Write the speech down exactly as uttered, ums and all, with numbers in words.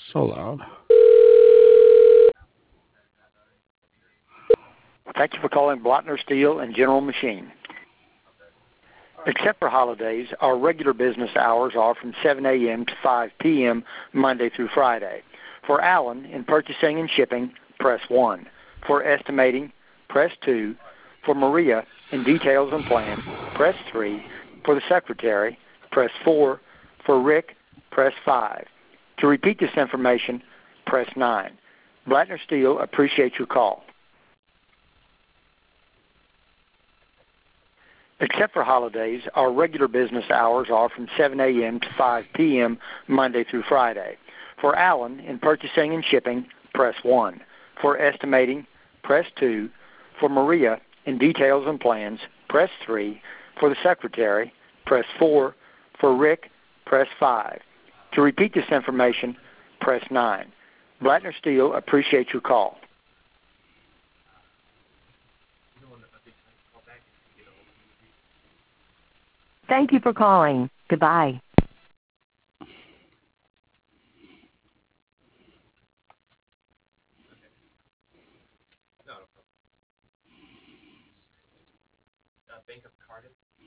So loud. Thank you for calling Blattner Steel and General Machine. Except for holidays, our regular business hours are from seven a m to five p m Monday through Friday. For Allen, in purchasing and shipping, press one. For estimating, press two. For Maria, in details and plans, press three. For the secretary, press four. For Rick, press five. To repeat this information, press nine. Blattner Steel appreciates your call. Except for holidays, our regular business hours are from seven a m to five p m Monday through Friday. For Allen, in purchasing and shipping, press one. For estimating, press two. For Maria, in details and plans, press three. For the secretary, press four. For Rick, press five. To repeat this information, press nine. Blattner Steel appreciates your call. Thank you for calling. Goodbye.